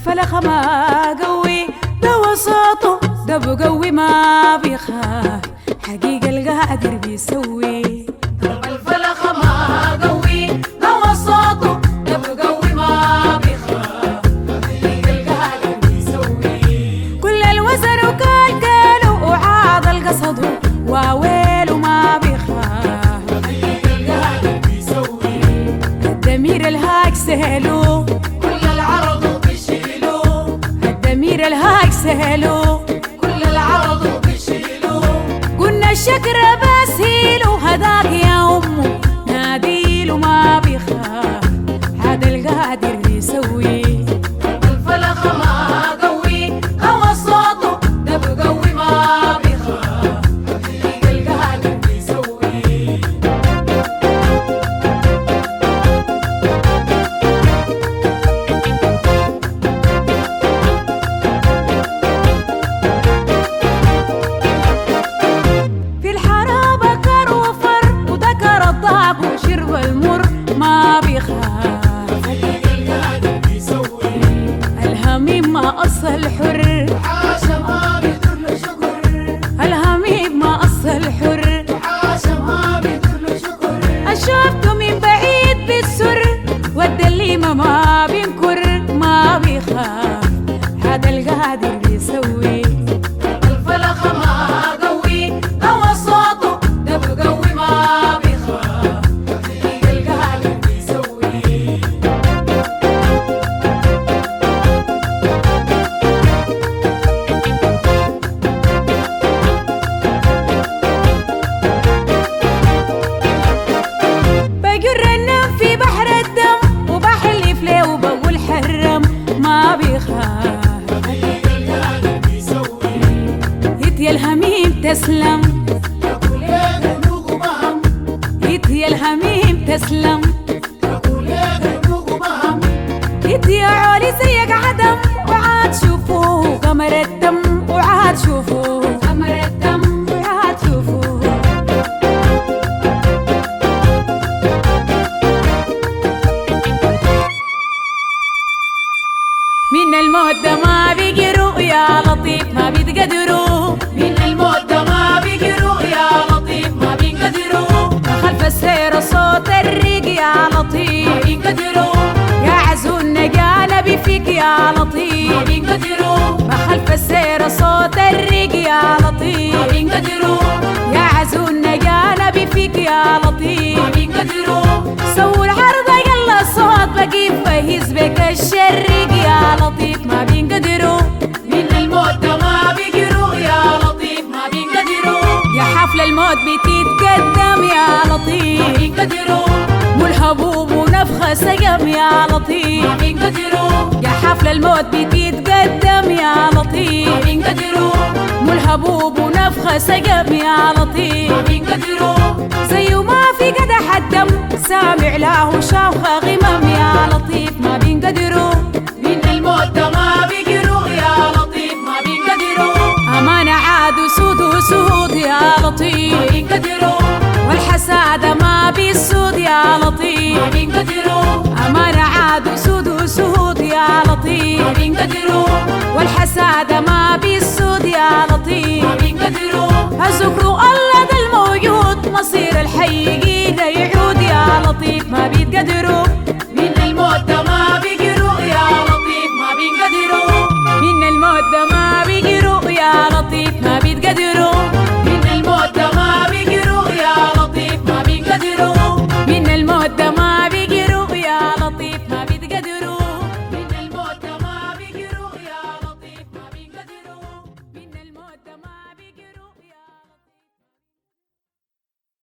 الفلخ ما قوي ده وساطه ده بقوي ما بيخاف حقيقة القادر بيسوي درب الفلخ ما قوي ده وساطه ده بقوي ما بيخاف حقيقة القادر بيسوي كل الوزن وكالكاله وعاض القصد واويله ما بيخاف حقيقة القادر بيسوي الدمير الهاك سهلو كل العرض بيشيلوه الدمير الهاك سهلو كل العرض بيشيلوه قلنا الشكر بس هيلو هداك يا أمه ناديله ما بيخاف هذا القادر بيسوي الفلخ ما قوي هو صوته ده بقوي ما بيخاف حقيقة القادر بيسوي في الحرابة كر وفر وذكر الضعف وشرب المر ما بيخاف حقيقة القادر بيسوي الهميم ما قص الحر حاشا ما بيدر له شكر الهميم ما قص الحر حاشا ما بيدر له شكر شفته من بعيد بالسر والدليمة ما بينكر ما بيخاف هذا القادر بيسوي الفلخ ما قوي هو صوته ده بقوي ما بيخاف حقيقة القادر بيسوي بجر النم في بحر الدم وبحلف ليه وبقول حرم ما بيخاف حقيقة القادر بيسوي يا الهميم تسلم يقول يا ذنوب مهم يا الهميم تسلم يقول يا ذنوب مهم يا عولي زيك عدم وعاد شوفوه قمر الدم وعاد شوفوه قمر الدم وعاد شوفوه من الموت ده ما بيجروا يا لطيف ما بيتقدروا من الموت ده ما بيجروا يا لطيف ما بينقدروا خلف السير صوت الريق يا ما لطيف بينقدروا يا عزون نجانا بفيك يا ما لطيف بينقدروا خلف السير صوت الريق يا ما لطيف بينقدروا يا عزون نجانا بفيك يا ما لطيف بينقدروا سووا العرض يلا الصوت بقيف فهيز بك الشريق يا لطيف ما بينقدروا من الموت ده ما بيجروا يا لطيف ما بينقدروا يا حفل الموت بتتقدم يا ما لطيف بينقدروا والهبوب ونفخة سقم يا ما لطيف بينقدروا يا حفل الموت بتتقدم يا ما لطيف بينقدروا والهبوب ونفخة سقم يا ما لطيف بينقدروا زي ما في قدح الدم سامع له شاوخة غمم يا لطيف ما بينقدروا من الموت ده ما بيجروا يا لطيف ما بينقدروا أمانة عاد وسود وسود يا ما لطيف بينقدروا والحسادة ما بيسود يا ما لطيف بينقدروا أمانة عاد وسود وسود يا ما لطيف بينقدروا والحسادة ما بيسود يا لطيف ما بينقدروا ذكروا الله ده الموجود مصير الحي يعود يا لطيف ما بيتقدروا